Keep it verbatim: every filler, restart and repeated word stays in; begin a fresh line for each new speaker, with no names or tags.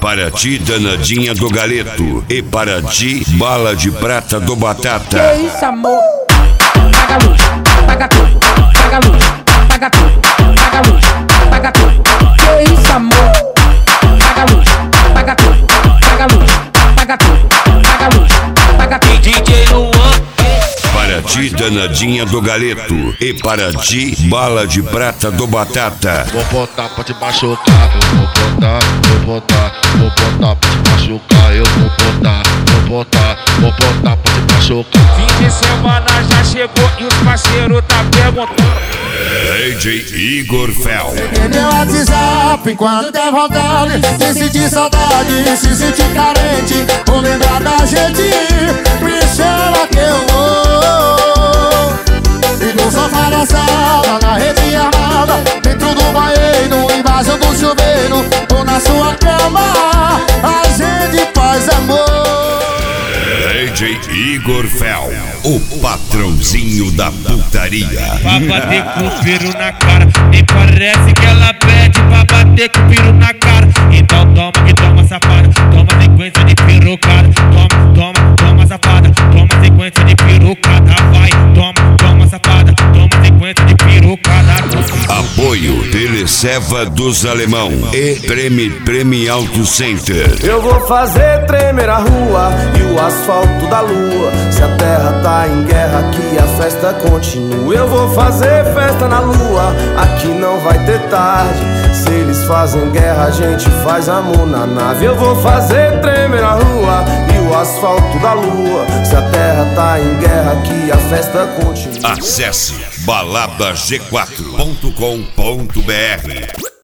Para ti, danadinha do galeto. E para ti, bala de prata do batata.
Que isso, amor? Paga a luz, paga tudo, paga a luz, paga tudo, paga a luz, paga tudo. Que isso, amor? Paga a luz, paga tudo, paga a luz, paga tudo, paga a luz, paga tudo.
D J Luan.
Para ti, danadinha do galeto. E para ti, bala de prata do batata.
Vou botar pra te machucar, eu vou botar, vou botar, vou botar pra te machucar, eu vou botar, vou botar, vou botar pra te machucar.
Fim de semana já chegou e os parceiros tá perguntando.
D J Igor Fel.
Peguei meu WhatsApp quando der vontade, se sentir saudade, se sentir carente, ou lembrar da gente, me chama que eu vou. E no sofá da sala, na rede armada, dentro do banheiro, embaixo do chuveiro, ou na sua cama, a gente faz amor.
D J Igor Fel, o patrãozinho da putaria.
Pra bater com o piro na cara, nem parece que ela pede pra bater com o piro na cara. Então toma que toma safada, toma sequência de pirocada. Toma, toma, toma safada, toma sequência de pirocada. Vai, toma, toma safada, toma sequência de pirocada.
Apoio Teleceva dos Alemão e Preme Preme Auto Center.
Eu vou fazer tremer a rua e o asfalto da lua. Se a terra tá em guerra, aqui a festa continua. Eu vou fazer festa na lua, aqui não vai ter tarde. Se eles fazem guerra, a gente faz amor na nave. Eu vou fazer tremer a rua e o asfalto da lua. Se a terra tá em guerra, aqui a festa continua.
Acesse balada g quatro ponto com ponto br.